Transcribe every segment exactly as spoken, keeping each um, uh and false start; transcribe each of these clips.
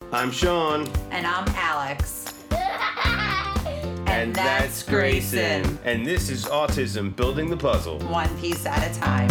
I'm Sean. And I'm Alex. and, and that's, that's Grayson. Grayson. And this is Autism Building the Puzzle. One piece at a time.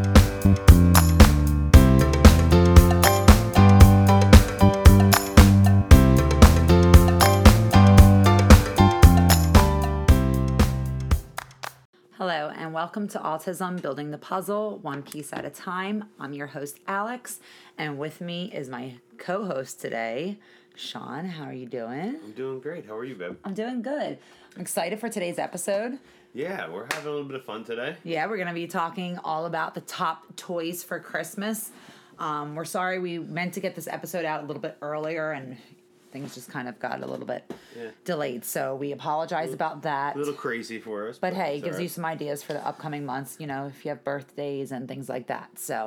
Hello, and welcome to Autism Building the Puzzle, one piece at a time. I'm your host, Alex, and with me is my co-host today, Sean. How are you doing? I'm doing great. How are you, babe? I'm doing good. I'm excited for today's episode. Yeah, we're having a little bit of fun today. Yeah, we're going to be talking all about the top toys for Christmas. Um, we're sorry we meant to get this episode out a little bit earlier, and things just kind of got a little bit yeah. delayed, so we apologize little, about that. A little crazy for us. But, but hey, it gives right. you some ideas for the upcoming months, you know, if you have birthdays and things like that. So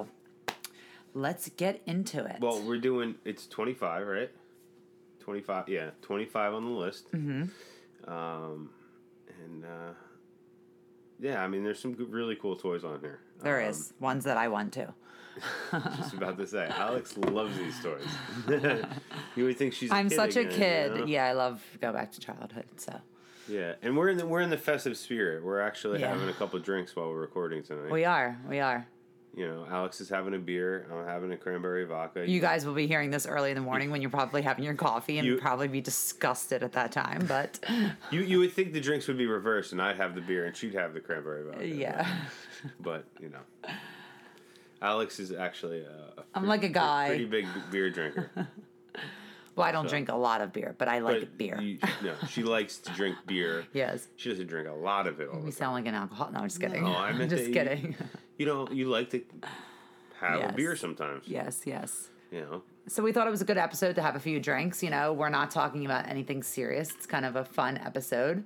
let's get into it. Well, we're doing, it's twenty-five, right? twenty-five, yeah, twenty-five on the list. Mm-hmm. Um, and, uh, yeah, I mean, there's some good, really cool toys on here. There um, is. Ones that I want to. Just about to say, Alex loves these toys. You would think she's. A I'm kid such again, a kid. You know? Yeah, I love go back to childhood. So. Yeah, and we're in the we're in the festive spirit. We're actually yeah. having a couple drinks while we're recording tonight. We are. We are. You know, Alex is having a beer. I'm having a cranberry vodka. You guys will be hearing this early in the morning when you're probably having your coffee and you, probably be disgusted at that time. But you you would think the drinks would be reversed, and I'd have the beer and she'd have the cranberry vodka. Yeah. But you know. Alex is actually a, a I'm pretty, like a guy. pretty big beer drinker. Well, I don't so, drink a lot of beer, but I like but beer. You, no, she likes to drink beer. Yes. She doesn't drink a lot of it all We the sound like an alcoholic. No, I'm just kidding. No, I meant I'm just that kidding. You, you know, you like to have yes. a beer sometimes. Yes, yes. You know. So we thought it was a good episode to have a few drinks. You know, we're not talking about anything serious. It's kind of a fun episode.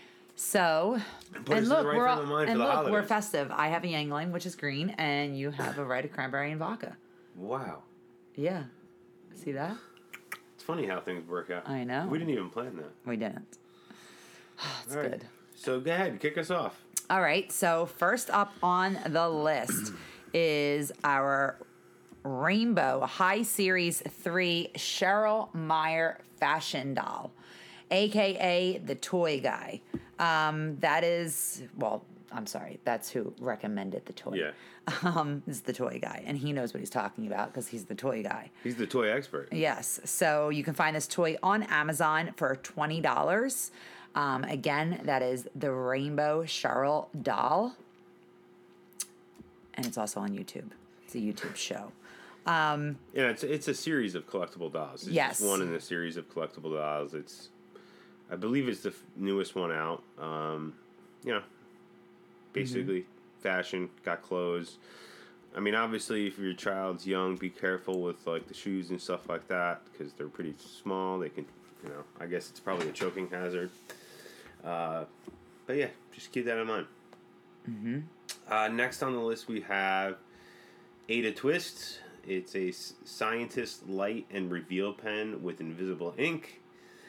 So, Put and look, right we're all, and look, we're festive. I have a Yangling, which is green, and you have a red cranberry and vodka. Wow. Yeah. See that? It's funny how things work out. I know. We didn't even plan that. We didn't. It's all right. good. So go ahead, kick us off. All right. So first up on the list is our Rainbow High Series three Cheryl Meyer fashion doll, a k a the toy guy. Um, that is, well, I'm sorry, that's who recommended the toy. Yeah. Um, is the toy guy, and he knows what he's talking about because he's the toy guy. He's the toy expert. Yes. So you can find this toy on Amazon for twenty dollars. Um, again, that is the Rainbow Cheryl doll. And it's also on YouTube. It's a YouTube show. Um, yeah, it's it's a series of collectible dolls. It's yes. just one in a series of collectible dolls. It's, I believe it's the f- newest one out. Um, you know, basically mm-hmm. fashion, got clothes. I mean, obviously, if your child's young, be careful with like the shoes and stuff like that because they're pretty small. They can, you know, I guess it's probably a choking hazard. Uh, but yeah, just keep that in mind. Mm-hmm. Uh, next on the list, we have Ada Twist. It's a scientist light and reveal pen with invisible ink.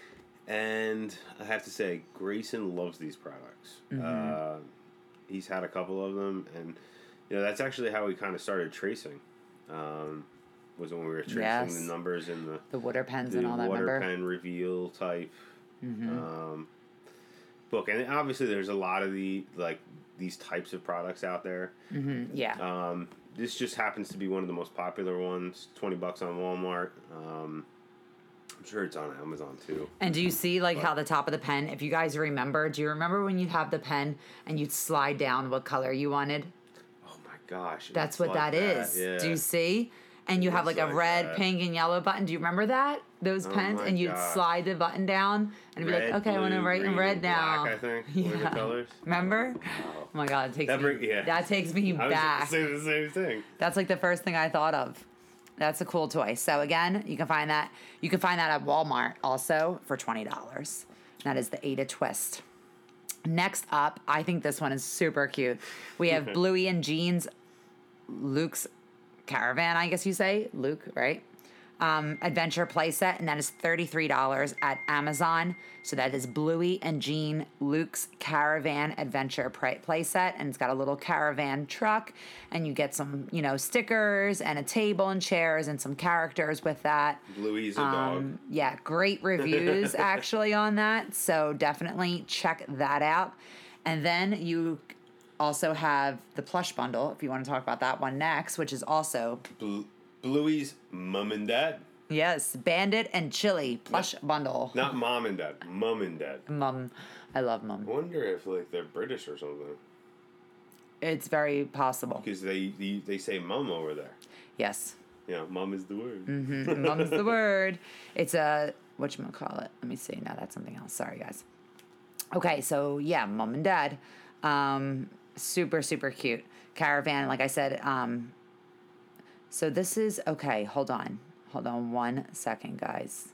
And I have to say, Grayson loves these products. Mm-hmm. Uh, he's had a couple of them. And, you know, that's actually how we kind of started tracing. Um, was when we were tracing yes. the numbers in the... The water pens the and all that, water remember? pen reveal type mm-hmm. um, book. And obviously there's a lot of the, like, these types of products out there. Mm-hmm. Yeah. Um, this just happens to be one of the most popular ones. twenty bucks on Walmart. Um, I'm sure it's on Amazon too. And do you see like but, how the top of the pen, if you guys remember, do you remember when you'd have the pen and you'd slide down what color you wanted? Oh my gosh. That's what like that is. That. Yeah. Do you see? And you it have like a like red, that. pink, and yellow button. Do you remember that? Those oh pens? And you'd gosh. slide the button down and red, be like, okay, blue, I want to write in red now. Black, I think. Yeah. Were the colors? Remember? Oh. oh my God, it takes that me, bring, yeah. that takes me I back. was saying the same thing. That's like the first thing I thought of. That's a cool toy. So again, you can find that you can find that at Walmart also for twenty dollars. That is the Ada Twist. Next up, I think this one is super cute. We have Bluey and Jean's Luke's Caravan, I guess you say. Luke, right? um, adventure playset, and that is thirty-three dollars at Amazon. So that is Bluey and Jean Luke's Caravan Adventure play- playset, and it's got a little caravan truck, and you get some, you know, stickers and a table and chairs and some characters with that. Bluey's a dog. Um, yeah, great reviews actually on that. So definitely check that out. And then you also have the plush bundle, if you want to talk about that one next, which is also Bl- Bluey's mom and dad. yes, Bandit and Chili plush No, bundle. Not mom and dad, mom and dad. Mum, I love I Mum. wonder if like they're British or something. It's very possible. Because they, they they say mum over there. Yes, Yeah, mum is the word. mm-hmm. Mum's the word. It's a whatchamacallit. Let me see. No, that's something else. Sorry, guys. Okay, so yeah, Mum and Dad. Um, super, super cute. Caravan, like I said. Um, so this is, okay, hold on. Hold on one second, guys.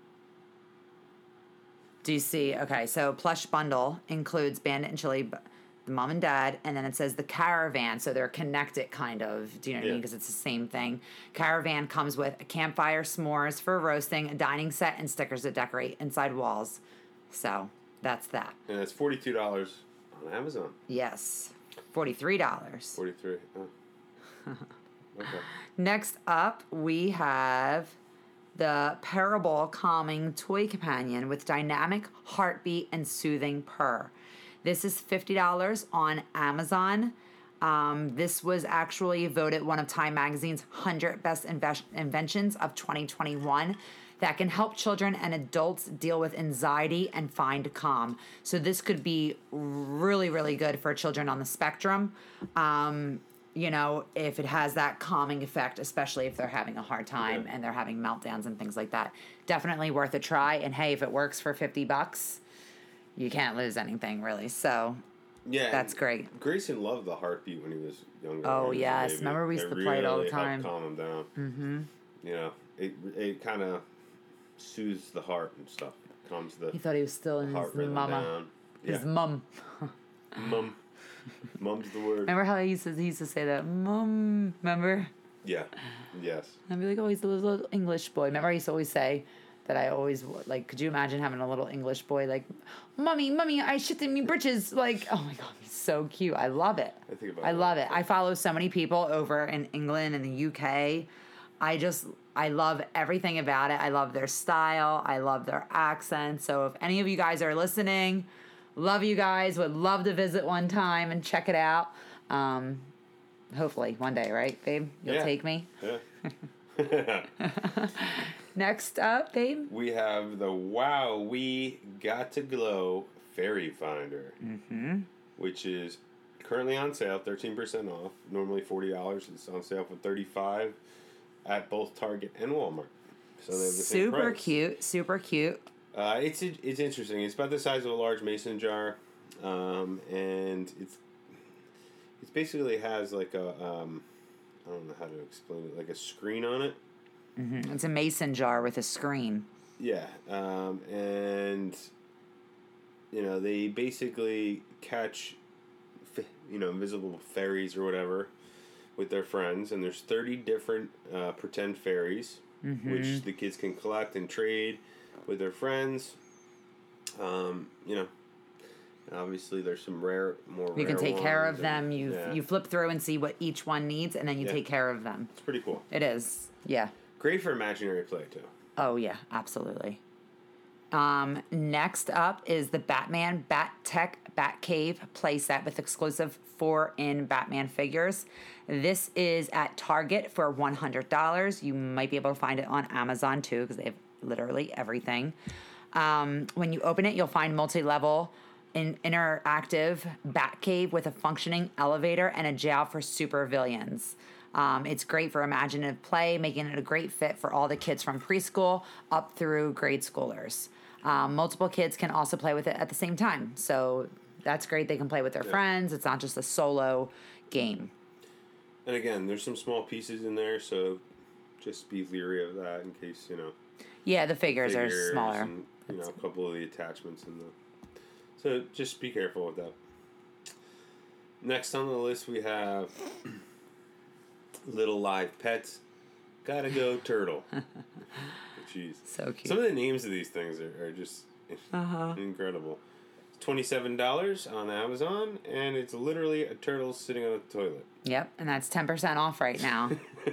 Do you see? Okay, so plush bundle includes Bandit and Chili, the Mom and Dad, and then it says the Caravan, so they're connected kind of. Do you know what I Yeah. mean? Because it's the same thing. Caravan comes with a campfire, s'mores for roasting, a dining set, and stickers to decorate inside walls. So that's that. And it's forty-two dollars on Amazon. Yes, forty-three dollars. forty-three. Oh. Okay. Next up, we have the Parable Calming Toy Companion with dynamic heartbeat and soothing purr. This is fifty dollars on Amazon. Um, this was actually voted one of Time Magazine's one hundred Best Inve- Inventions of twenty twenty-one that can help children and adults deal with anxiety and find calm. So this could be really, really good for children on the spectrum. Um, you know, if it has that calming effect, especially if they're having a hard time Yeah. and they're having meltdowns and things like that. Definitely worth a try. And hey, if it works for fifty bucks, you can't lose anything really. So Yeah, that's great. Grayson loved the heartbeat when he was younger. Oh, when he was a yes. baby. Remember we used to play it all the really helped time. Calm him down. Mm-hmm. You know, it it kind of soothes the heart and stuff. Calms the He thought he was still in heart his rhythm mama. down. His Yeah, mum. mum. Mum's the word. Remember how he used to he used to say that? Mum. Remember? Yeah. Yes. I'd be like, oh, he's a little English boy. Remember I used to always say that I always, like, could you imagine having a little English boy like, Mummy, Mummy, I shit in me britches. Like, oh my God, he's so cute. I love it. I think about I that. love it. I follow so many people over in England and the U K. I just, I love everything about it. I love their style. I love their accent. So if any of you guys are listening, love you guys. Would love to visit one time and check it out. Um, hopefully one day, right, babe? You'll Yeah. take me. Yeah. Next up, babe. We have the Wow We Got to Glow Fairy Finder, Mm-hmm. which is currently on sale, thirteen percent off. Normally forty dollars. It's on sale for thirty-five dollars at both Target and Walmart. So they have the same Super price. cute. Super cute. Uh, it's it's interesting. It's about the size of a large mason jar, um, and it's it's basically has like a um, I don't know how to explain it, like a screen on it. Mm-hmm. It's a mason jar with a screen. Yeah, um, and you know they basically catch, f- you know, invisible fairies or whatever, with their friends, and there's thirty different uh, pretend fairies, Mm-hmm. which the kids can collect and trade with their friends. Um, you know, obviously there's some rare, more. You can rare take care ones of them. and- You yeah, you flip through and see what each one needs, and then you Yeah. take care of them. it's pretty cool. It is. Yeah. Great for imaginary play too. Oh yeah, absolutely. Um, next up is the Batman Bat Tech Batcave playset with exclusive four in Batman figures. This is at Target for one hundred dollars. You might be able to find it on Amazon too because they have literally everything. Um, when you open it, you'll find multi-level in interactive Batcave with a functioning elevator and a jail for supervillains. Um, it's great for imaginative play, making it a great fit for all the kids from preschool up through grade schoolers. Um, multiple kids can also play with it at the same time. So that's great. They can play with their Yeah. friends. It's not just a solo game. And again, there's some small pieces in there, so just be leery of that in case, you know. Yeah, the figures, figures are smaller. And, you know, a couple of the attachments in the. So just be careful with that. Next on the list, we have Little Live Pets Gotta go turtle. Jeez. So cute. Some of the names of these things are, are just uh-huh. incredible. twenty-seven dollars on Amazon, and it's literally a turtle sitting on a toilet. Yep, and that's ten percent off right now.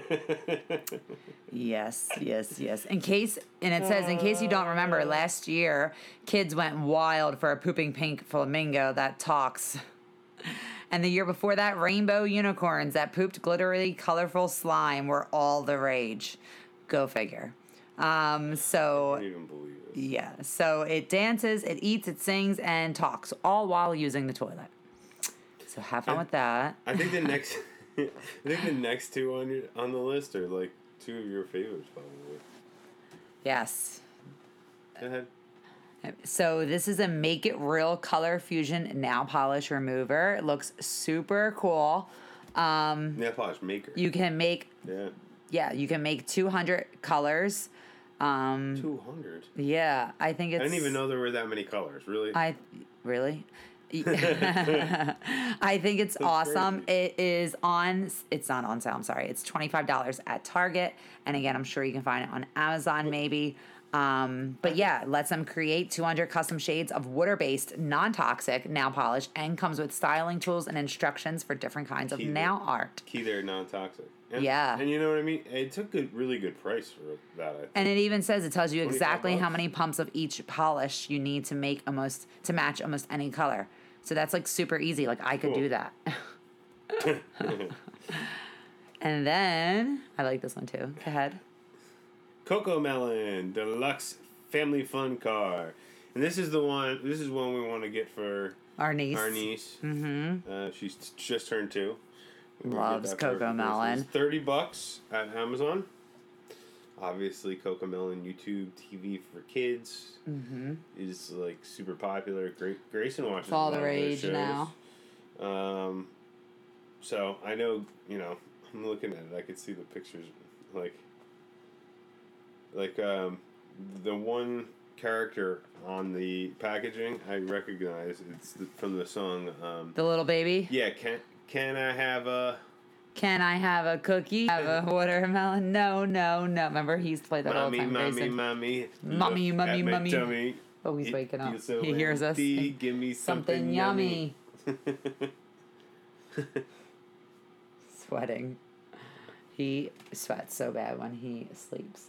Yes, yes, yes. In case, and it says, in case you don't remember, last year, kids went wild for a pooping pink flamingo that talks. And the year before that, rainbow unicorns that pooped glittery, colorful slime were all the rage. Go figure. Um, so, I can't even believe this. Yeah, so it dances, it eats, it sings, and talks, all while using the toilet. So have fun I, with that. I think the next, I think the next two on your on the list are like two of your favorites, probably. Yes. Go ahead. So this is a Make It Real Color Fusion nail polish remover. It looks super cool. Um, nail polish maker. You can make. Yeah. Yeah, you can make two hundred colors. Um, two hundred? Yeah, I think it's... I didn't even know there were that many colors, really. I Really? I think it's That's awesome. Crazy. It is on... It's not on sale, I'm sorry. It's twenty-five dollars at Target. And again, I'm sure you can find it on Amazon maybe. Um, but yeah, it lets them create two hundred custom shades of water-based, non-toxic nail polish and comes with styling tools and instructions for different kinds Key of nail there. art. Key there, non-toxic. And, yeah. And you know what I mean? It took a really good price for that, I think. And it even says, it tells you exactly bucks. how many pumps of each polish you need to make almost, to match almost any color. So that's like super easy. Like I could cool. do that. And then, I like this one too. Go ahead. Coco Melon Deluxe Family Fun Car. And this is the one, this is one we want to get for our niece. Our niece. Mm-hmm. Uh, she's just turned two. Loves Coco Melon. thirty bucks at Amazon. Obviously, Coco Melon YouTube T V for kids mm-hmm. is like super popular. Gra- Grayson watches it's all a lot the rage of now. Um, so I know, you know, I'm looking at it. I could see the pictures, like, like um, the one character on the packaging I recognize. It's the, from the song. Um, the little baby. Yeah, can can I have a? Can I have a cookie? Have a watermelon? No, no, no. Remember, he used to play that all the time. Mommy, Grayson. mommy, mommy, mommy, mommy. Tummy. Oh, he's It waking up. So he hears us. Give me something, something yummy. yummy. Sweating. He sweats so bad when he sleeps.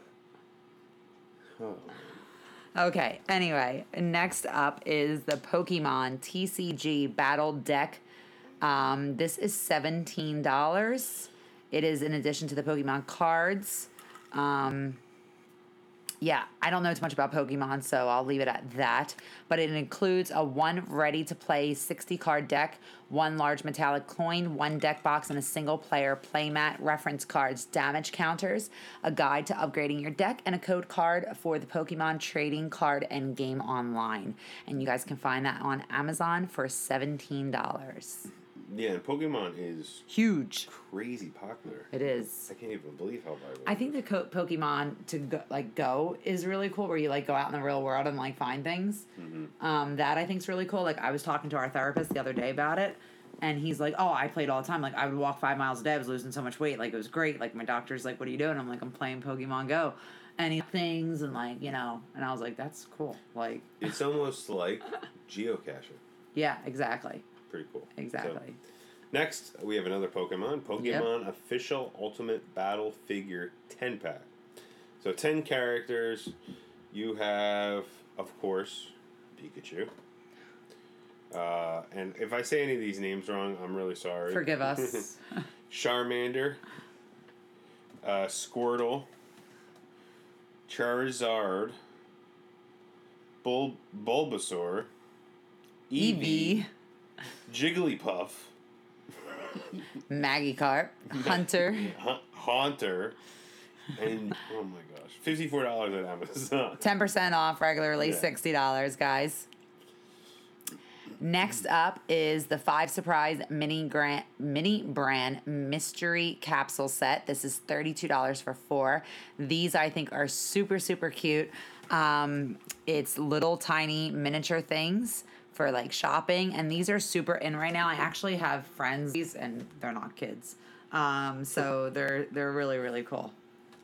Oh. Okay, anyway, next up is the Pokemon T C G Battle Deck. Um, this is seventeen dollars. It is in addition to the Pokemon cards. Um, yeah, I don't know too much about Pokemon, so I'll leave it at that. But it includes a one ready-to-play sixty-card deck, one large metallic coin, one deck box, and a single-player playmat, reference cards, damage counters, a guide to upgrading your deck, and a code card for the Pokemon trading card and game online. And you guys can find that on Amazon for seventeen dollars. Yeah, and Pokemon is huge, crazy popular. It is. I can't even believe how viral. I think the co- Pokemon to go, like go is really cool, where you like go out in the real world and like find things. Mm-hmm. Um, that I think is really cool. Like I was talking to our therapist the other day about it, and he's like, "Oh, I played all the time. Like I would walk five miles a day. I was losing so much weight. Like it was great. Like my doctor's like, what are you doing? I'm like, I'm playing Pokemon Go, and he things and like you know, and I was like, that's cool. Like it's almost like geocaching. Yeah, exactly. Pretty cool. Exactly. So, next, we have another Pokemon. Pokemon yep. Official Ultimate Battle Figure ten pack. So ten characters. You have, of course, Pikachu. Uh, and if I say any of these names wrong, I'm really sorry. Forgive us. Charmander. Uh, Squirtle. Charizard. Bul- Bulbasaur. Eevee. Jigglypuff. Magikarp. Hunter. H- Haunter. And, oh my gosh, fifty-four dollars at Amazon. ten percent off, regularly yeah. sixty dollars, guys. Next up is the five surprise mini grant mini brand mystery capsule set. This is thirty-two dollars for four. These I think are super, super cute. Um, it's little tiny miniature things for like shopping, and these are super in right now. I actually have friends, and they're not kids, um, so they're they're really really cool.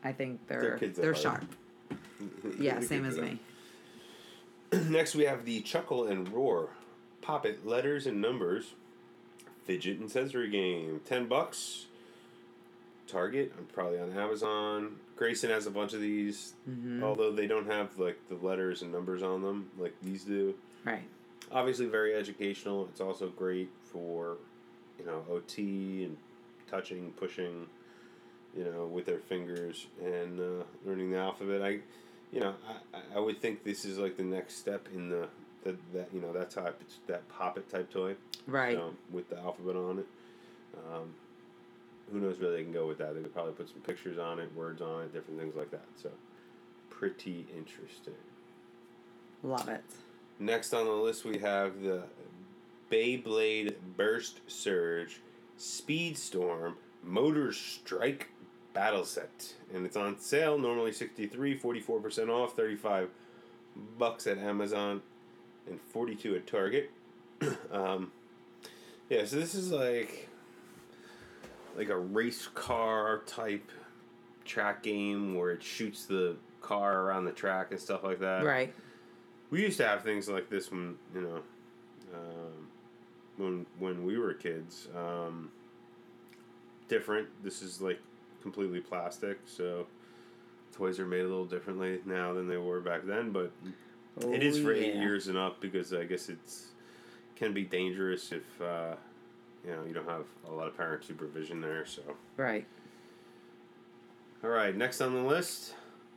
I think they're They're kids at they're heart. sharp. Yeah, same as me. Next, we have the Chuckle and Roar Poppet Letters and Numbers Fidget and Sensory Game. Ten bucks. Target. I'm probably on Amazon. Grayson has a bunch of these, Mm-hmm. although they don't have like the letters and numbers on them like these do. Right. Obviously, very educational. It's also great for, you know, O T and touching, pushing, you know, with their fingers and uh, learning the alphabet. I, you know, I, I would think this is like the next step in the, the that you know that type that Poppet type toy. Right. So, with the alphabet on it. Um, who knows where they can go with that? They could probably put some pictures on it, words on it, different things like that. So, pretty interesting. Love it. Next on the list, we have the Beyblade Burst Surge Speed Storm Motor Strike Battle Set. And it's on sale, normally sixty-three dollars, forty-four percent off, thirty-five bucks at Amazon, and forty-two at Target. um, yeah, so this is like like a race car type track game where it shoots the car around the track and stuff like that. Right. We used to have things like this when, you know, um, when when we were kids. Um, different. This is like completely plastic, so toys are made a little differently now than they were back then. But Oh, it is for eight yeah. years and up because I guess it's can be dangerous if uh, you know you don't have a lot of parent supervision there. So Right. all right, next on the list.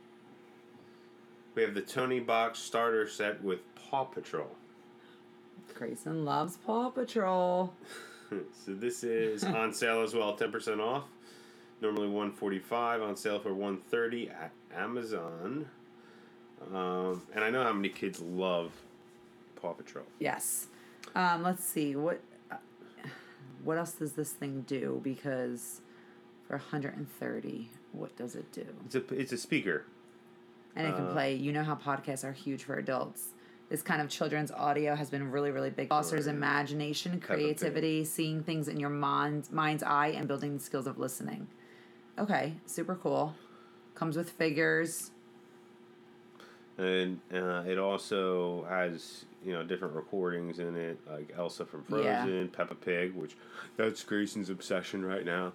We have the Tony Box starter set with Paw Patrol. Grayson loves Paw Patrol. So this is on sale as well, ten percent off. Normally one forty-five, on sale for one thirty at Amazon. Um, and I know how many kids love Paw Patrol. Yes. Um, let's see what uh, what else does this thing do? Because for one hundred thirty, what does it do? It's a it's a speaker. And it can Uh, play. You know how podcasts are huge for adults. This kind of children's audio has been really, really big. Fosters Right. imagination, Peppa creativity, seeing things in your mind, mind's eye, and building the skills of listening. Okay, super cool. Comes with figures. And uh, it also has, you know, different recordings in it, like Elsa from Frozen, Yeah. Peppa Pig, which that's Grayson's obsession right now.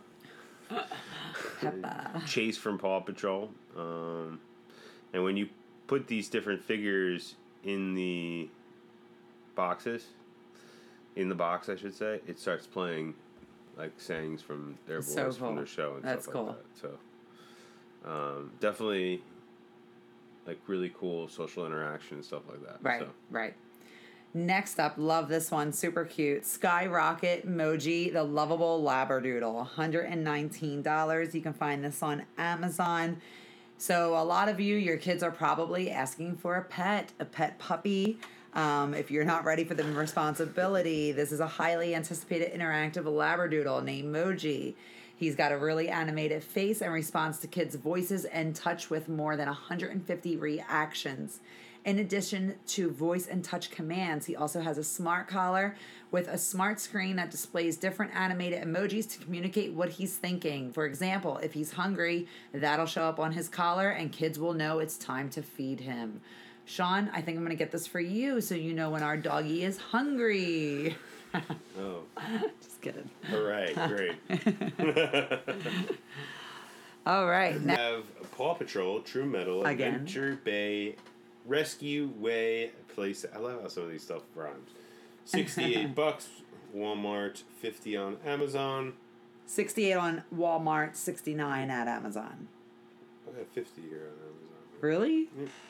Peppa. Chase from Paw Patrol. Um, and when you put these different figures in the boxes, in the box, I should say, it starts playing like sayings from their That's voice so cool. from their show and That's stuff cool. like that. So, um, definitely, like really cool social interaction and stuff like that. Right, So. right. Next up, love this one, super cute. Skyrocket Moji, the lovable Labradoodle, one hundred nineteen dollars. You can find this on Amazon. So a lot of you, your kids are probably asking for a pet, a pet puppy. Um, if you're not ready for the responsibility, this is a highly anticipated interactive Labradoodle named Moji. He's got a really animated face and responds to kids' voices and touch with more than one hundred fifty reactions. In addition to voice and touch commands, he also has a smart collar with a smart screen that displays different animated emojis to communicate what he's thinking. For example, if he's hungry, that'll show up on his collar and kids will know it's time to feed him. Sean, I think I'm going to get this for you so you know when our doggy is hungry. Oh. Just kidding. All right, great. All right. We Now, have Paw Patrol, True Metal, Again. Adventure Bay, Rescue Way, Place. I love how some of these stuff rhymes. Sixty-eight bucks, Walmart. Fifty on Amazon. sixty-eight on Walmart, sixty-nine at Amazon. I got fifty here on Amazon. Really?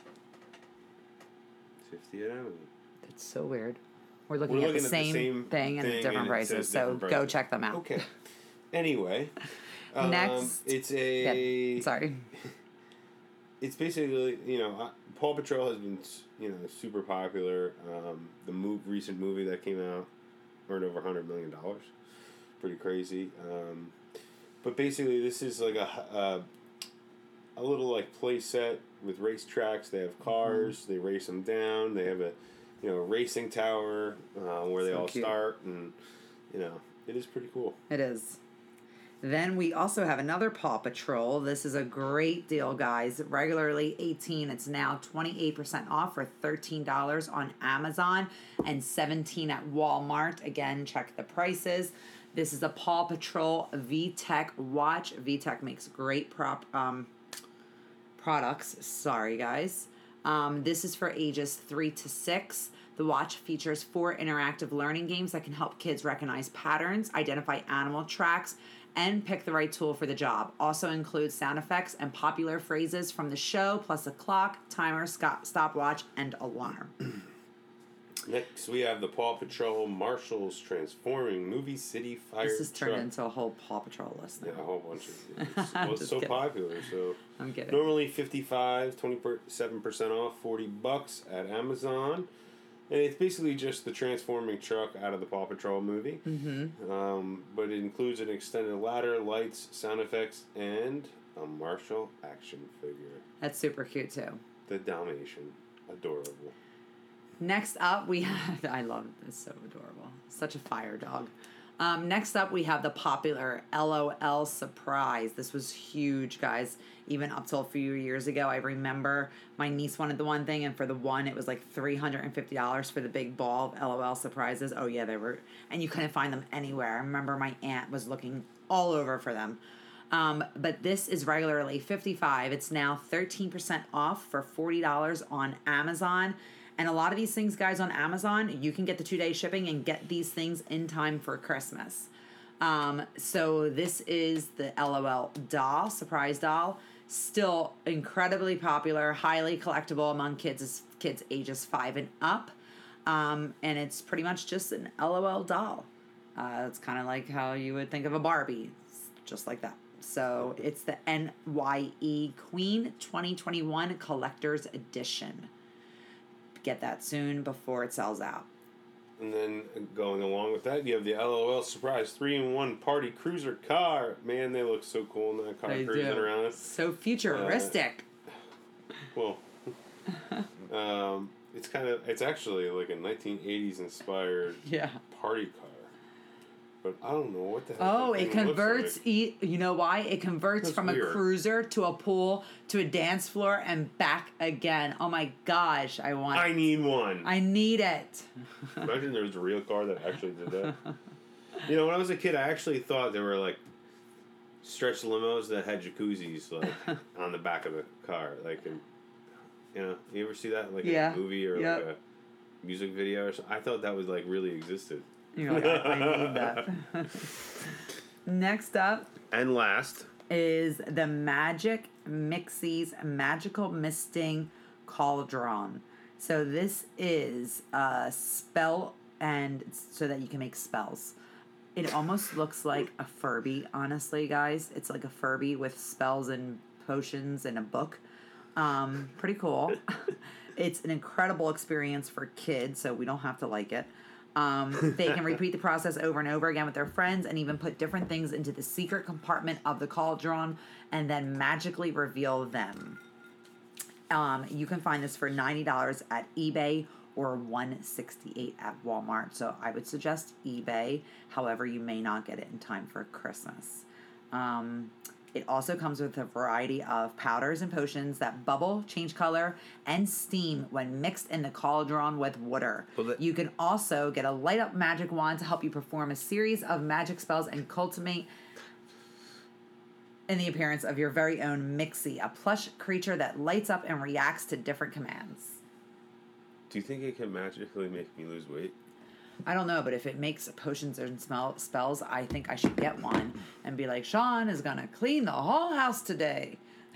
Fifty at Amazon. That's so weird. We're looking, We're at, looking the at the same same thing and thing different and it prices, says so different go prices. check them out. Okay. Anyway. um, Next. It's a. Yeah, sorry. It's basically, you know, uh, Paw Patrol has been, you know, super popular. Um, the move, recent movie that came out earned over one hundred million dollars. Pretty crazy. Um, but basically, this is like a, a, a little, like, play set with race tracks. They have cars. Mm-hmm. They race them down. They have a, you know, a racing tower uh, where they So all cute. start. And, you know, it is pretty cool. It is. Then we also have another Paw Patrol. This is a great deal, guys. Regularly eighteen dollars. It's now twenty-eight percent off for thirteen dollars on Amazon and seventeen dollars at Walmart. Again, check the prices. This is a Paw Patrol V-Tech watch. V-Tech makes great prop um, products. Sorry, guys. Um, this is for ages three to six. The watch features four interactive learning games that can help kids recognize patterns, identify animal tracks, and pick the right tool for the job. Also includes sound effects and popular phrases from the show, plus a clock, timer, stopwatch, and alarm. Next, we have the Paw Patrol Marshall's Transforming Movie City Fire This has turned Truck. into a whole Paw Patrol list now. Yeah, a whole bunch of it. It's, well, it's so kidding. popular. So I'm kidding. normally fifty-five, twenty-seven percent off, forty bucks at Amazon. And it's basically just the transforming truck out of the Paw Patrol movie. Mm-hmm. Um, but it includes an extended ladder, lights, sound effects, and a Marshall action figure. That's super cute, too. The Dalmatian. Adorable. Next up, we have... I love it. It's so adorable. Such a fire dog. Um, next up, we have the popular L O L Surprise. This was huge, guys. Even up till a few years ago, I remember my niece wanted the one thing, and for the one, it was like three hundred fifty dollars for the big ball of L O L Surprises. Oh, yeah, they were... And you couldn't find them anywhere. I remember my aunt was looking all over for them. Um, but this is regularly fifty-five dollars. It's now thirteen percent off for forty dollars on Amazon. And a lot of these things, guys, on Amazon, you can get the two-day shipping and get these things in time for Christmas. Um, so this is the L O L doll, surprise doll. Still incredibly popular, highly collectible among kids kids ages five and up. Um, and it's pretty much just an L O L doll. Uh, it's kind of like how you would think of a Barbie, it's just like that. So it's the N Y E Queen twenty twenty-one Collector's Edition. Get that soon before it sells out. And then going along with that, you have the L O L Surprise three in one Party Cruiser car. Man, they look so cool in that car They cruising do. around. So futuristic. Uh, well, um, it's kind of, it's actually like a nineteen eighties inspired Yeah. party car. But I don't know what the heck Oh, that it thing looks converts. like. E- you know why? It converts That's from weird. a cruiser to a pool to a dance floor and back again. Oh my gosh, I want. I need one. I need it. Imagine there was a real car that actually did that. You know, when I was a kid, I actually thought there were like stretch limos that had jacuzzis like on the back of the car. Like, in, you know, you ever see that like Yeah. in a movie or Yep. like a music video or something? I thought that was like really existed. You're like, I, I need that. Next up And last, is the Magic Mixies Magical Misting Cauldron. So this is a spell, and so that you can make spells. It almost looks like a Furby, honestly, guys. It's like a Furby with spells and potions and a book. Um, pretty cool. It's an incredible experience for kids, so we don't have to like it. Um, they can repeat the process over and over again with their friends and even put different things into the secret compartment of the cauldron and then magically reveal them. Um, you can find this for ninety dollars at eBay or one hundred sixty-eight dollars at Walmart. So I would suggest eBay. However, you may not get it in time for Christmas. Um, It also comes with a variety of powders and potions that bubble, change color, and steam when mixed in the cauldron with water. Well, that- You can also get a light up magic wand to help you perform a series of magic spells and cultivate in the appearance of your very own Mixie, a plush creature that lights up and reacts to different commands. do you think it can magically make me lose weight? I don't know, but if it makes potions and smell spells, I think I should get one and be like, Sean is gonna clean the whole house today.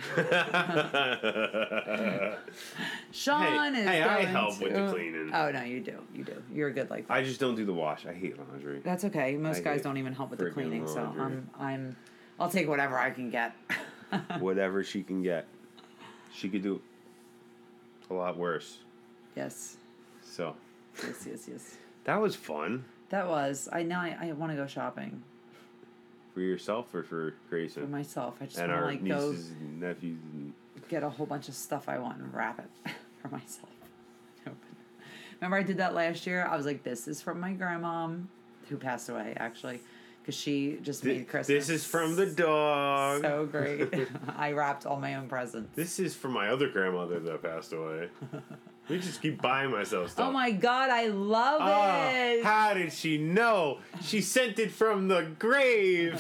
Sean Hey, is hey, I going help to... with the cleaning. Oh no, you do, you do. You're good like that. I just don't do the wash. I hate laundry. That's okay. Most I guys hate don't even help with the friggin' cleaning, so laundry. I'm, I'm, I'll take whatever I can get. Whatever she can get. She could do a lot worse. Yes, So, yes, yes, yes. that was fun. That was. I know. I, I want to go shopping For yourself or for for Grayson? myself. I just And want to our like go nieces and nephews. And get a whole bunch of stuff I want and wrap it for myself. Open. Remember I did that last year? I was like, this is from my grandmom, who passed away, actually. because she just Th- made Christmas. This is from the dog. So great. I wrapped all my own presents. This is from my other grandmother that passed away. We just keep buying myself stuff. Oh my God, I love Oh, it. how did she know? She sent it from the grave.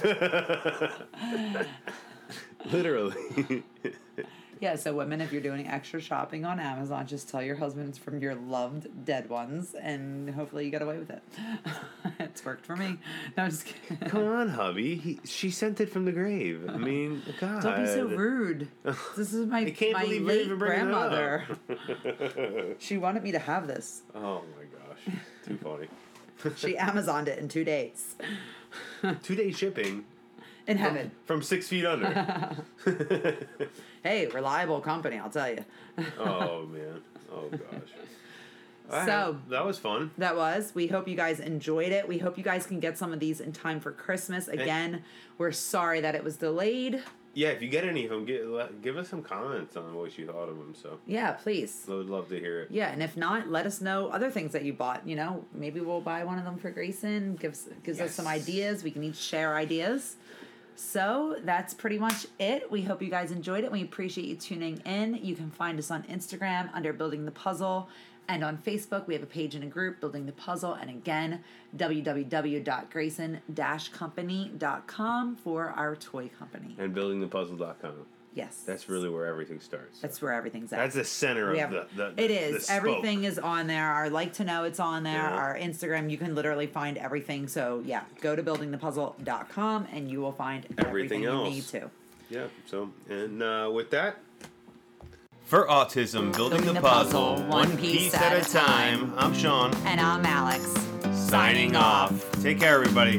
Literally. Yeah, so women, if you're doing extra shopping on Amazon, just tell your husband it's from your loved dead ones, and hopefully you get away with it. It's worked for me. No, I'm just kidding. Come on, hubby. He, she sent it from the grave. I mean, God. Don't be so rude. This is my, I can't my believe you're late even bringing it up. grandmother. She wanted me to have this. Oh my gosh. Too funny. She Amazoned it in two days. Two day shipping. In heaven. From six feet under. Hey, reliable company, I'll tell you. Oh, man. Oh, gosh. So, that was fun. That was. We hope you guys enjoyed it. We hope you guys can get some of these in time for Christmas. Again, and we're sorry that it was delayed. Yeah, if you get any of them, give, give us some comments on what you thought of them. So yeah, please. I would love to hear it. Yeah, and if not, let us know other things that you bought. You know, maybe we'll buy one of them for Grayson. Gives gives yes. us some ideas. We can each share ideas. So that's pretty much it. We hope you guys enjoyed it. We appreciate you tuning in. You can find us on Instagram under Building the Puzzle. And on Facebook, we have a page and a group, Building the Puzzle. And again, w w w dot grayson dash company dot com for our toy company. And building the puzzle dot com. Yes. That's really where everything starts. That's where everything's at. That's the center we of have, the, the It is. The everything is on there. Our Like to Know, it's on there. Yeah. Our Instagram, you can literally find everything. So, yeah, go to building the puzzle dot com and you will find everything, everything else. you need to. Yeah. So, and uh, with that, for Autism, Building, building the, the Puzzle, puzzle, one piece, piece at, at a time. I'm Sean. And I'm Alex. Signing off. Take care, everybody.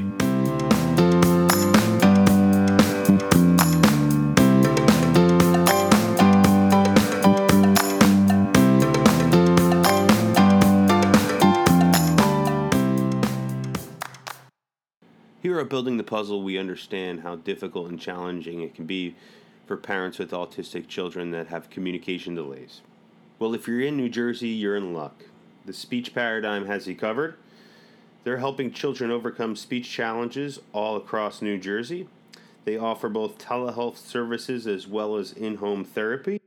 Here at Building the Puzzle, we understand how difficult and challenging it can be for parents with autistic children that have communication delays. Well, if you're in New Jersey, you're in luck. The Speech Paradigm has you covered. They're helping children overcome speech challenges all across New Jersey. They offer both telehealth services as well as in-home therapy.